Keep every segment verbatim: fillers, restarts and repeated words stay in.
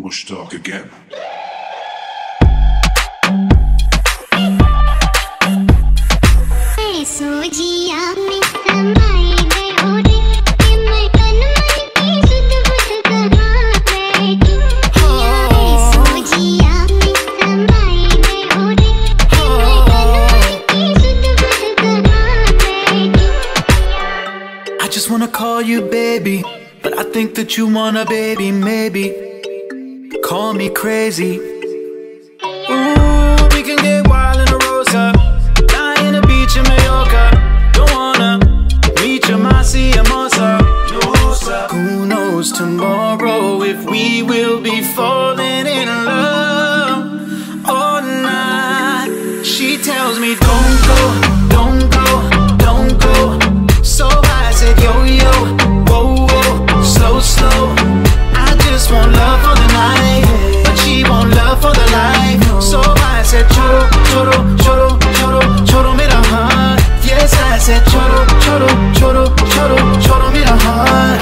Mushtaq again. I just wanna call you baby, but I think that you want a baby, maybe. Call me crazy. Ooh, we can get wild in a Rosa, lie in a beach in Mallorca. Don't wanna meet your Masi Hermosa. Who knows tomorrow if we will be falling in love or not. She tells me don't go, don't go, don't go. So I said yo yo, whoa whoa, slow slow. I just want love for the night, but she want love for the life. So I said choro, choro, choro, choro, choro me the heart. Yes, I said choro, choro, choro, choro, choro me the heart.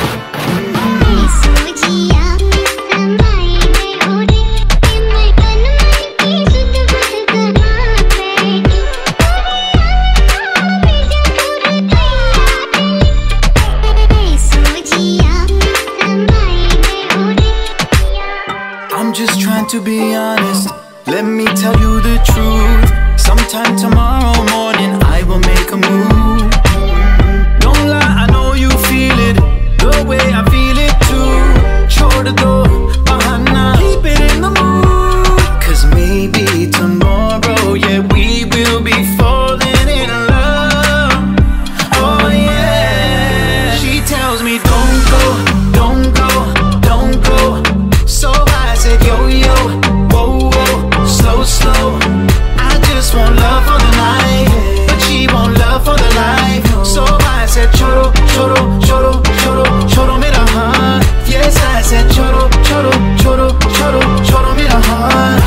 I'm just trying to be honest. Let me tell you the truth. Sometime tomorrow morning I will make a move. Don't lie, I know you feel it the way I feel it too. Show the door, bahana, keep it in the mood. Cause maybe tomorrow, yeah, we will be falling in love. Oh yeah. She tells me don't go, don't go, don't go. So I said yo yo, whoa whoa, slow slow. I just want love for the night, but she want love for the life. So I said choro, choro, choro, choro, choro me the heart. Yes, I said choro, choro, choro, choro, choro me the heart.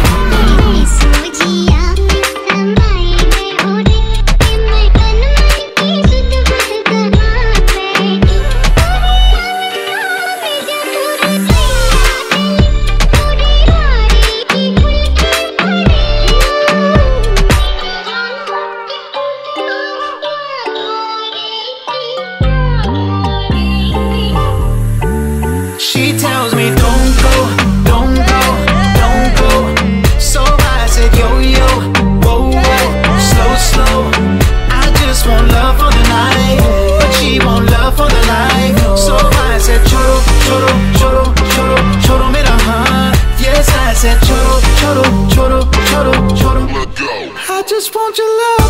She tells me don't go, don't go, don't go. So I said yo yo, whoa whoa, slow slow. I just want love for the night, but she want love for the life. So I said choro, choro, choro, choro, choro me the heart. Yes, I said choro, choro, choro, choro, choro. Let go. I just want your love.